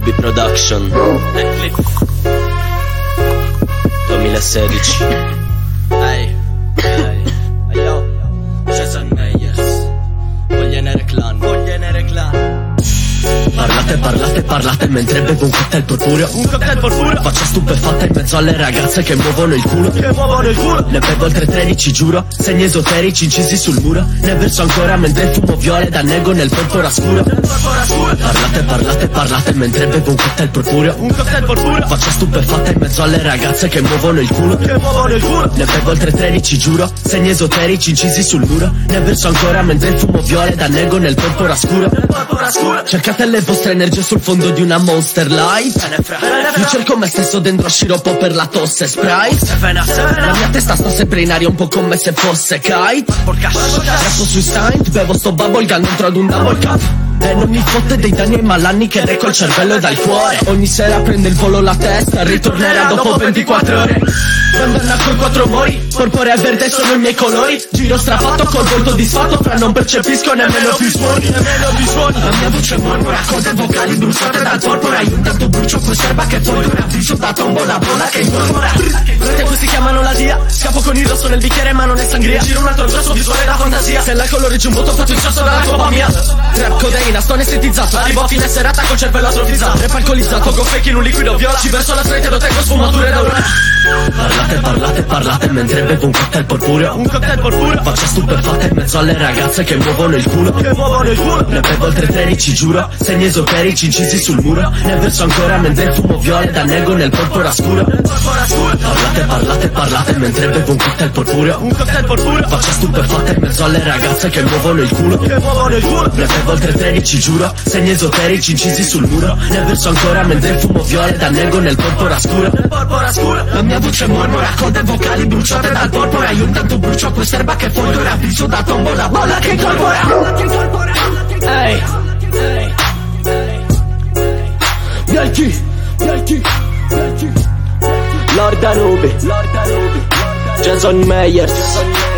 Nubi Production 2016. Ehi, yo, Jason Meyers, Voglienere Clan. Parlate mentre bevo un cocktail purpureo. Faccia stupefatta in mezzo alle ragazze che muovono il culo. Ne bevo oltre 13, giuro. Segni esoterici incisi sul muro. Ne verso ancora mentre fumo viole da nego nel porpora scuro. Parlate mentre bevo un cocktail purpureo. Faccia stupefatta in mezzo alle ragazze che muovono il culo. Ne bevo oltre 13, giuro. Segni esoterici incisi sul muro. Ne verso ancora mentre fumo viole da nego nel porpora scuro. Cercate le vostre energie sul fondo di una Monster Light. Io cerco me stesso dentro sciroppo per la tosse Sprite. La mia testa sta sempre in aria un po' come se fosse kite. Rappo su Stein, bevo sto bubblegum dentro ad un double cup. E non mi fotte dei danni ai malanni che reco il cervello e dal cuore. Ogni sera prende il volo la testa, ritornerà dopo 24 ore. Quando nacque 4 mori, porpora e verde sono i miei colori. Giro strafatto col volto disfatto, fra non percepisco nemmeno più suoni. La mia voce mormora cose vocali bruciate dal porpora. Io intanto brucio quest'erba che folgora. Viso da tombola bola che mormora. E questi chiamano la dia. Scappo con il rosso nel bicchiere ma non è sangria. Giro un altro grosso visuale da fantasia. Se l'alcol origgi un voto fatto il sasso dalla tua mia. Trap codeina, sto anestetizzato. Arrivo a fine serata col cervello atrofizzato. Rap alcolizzato, go fake in un liquido viola. Ci verso la stretta e lo tengo sfumature d'aurora. Parlate mentre bevo un cocktail purpureo. Faccia stupefatta in mezzo alle ragazze che muovono il culo. Ne bevo oltre 13, giuro. Segni esoterici incisi sul muro. Ne verso ancora mentre fumo viole da nego nel porpora scuro. Parlate mentre bevo un cocktail purpureo. Faccia stupefatta in mezzo alle ragazze che muovono il culo. Ne bevo oltre 13, giuro. Segni esoterici incisi sul muro. Ne verso ancora mentre fumo viole da nego nel porpora scuro. La mia voce mormora code vocali bruciate dal porpora. Io intanto brucio quest'erba che folgora. Viso da tombola bolla che incorpora. Ehi, Yalki Lord Nubi, Jason Meyers.